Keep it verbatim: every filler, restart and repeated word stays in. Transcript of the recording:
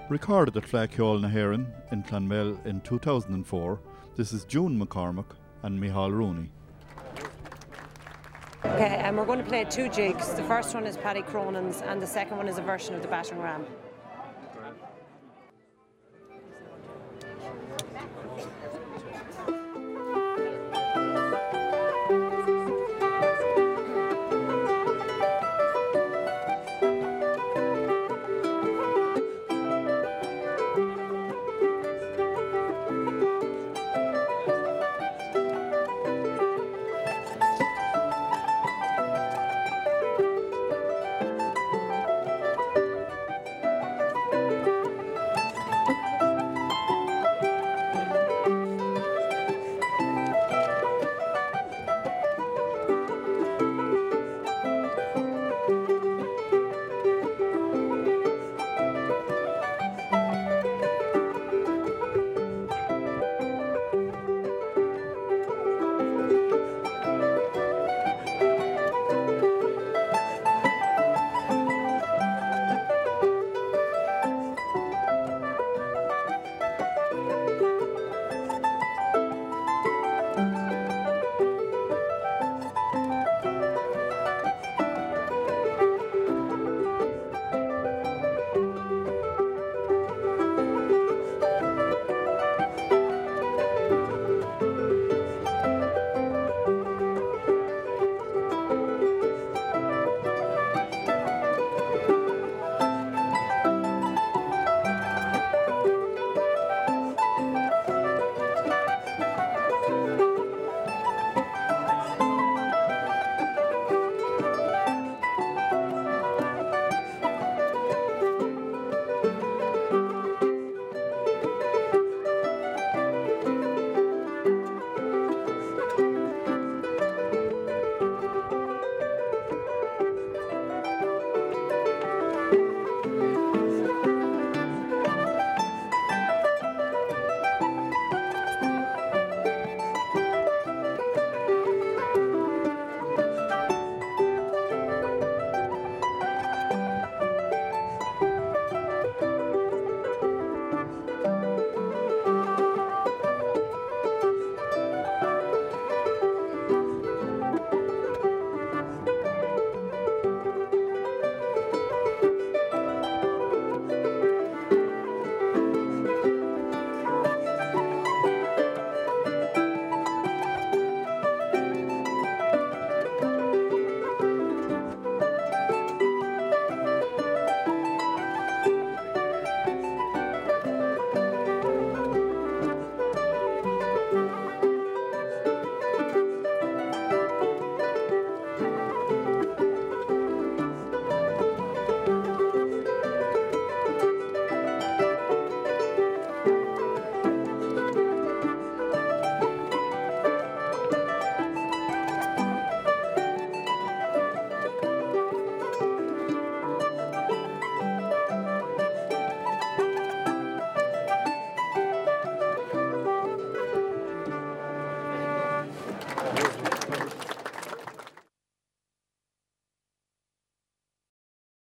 Recorded at Flakeall na Héireann in Clonmel in two thousand four, this is June McCormack and Micheál Rooney. Okay, and we're going to play two jigs. The first one is Paddy Cronin's and the second one is a version of the Battering Ram.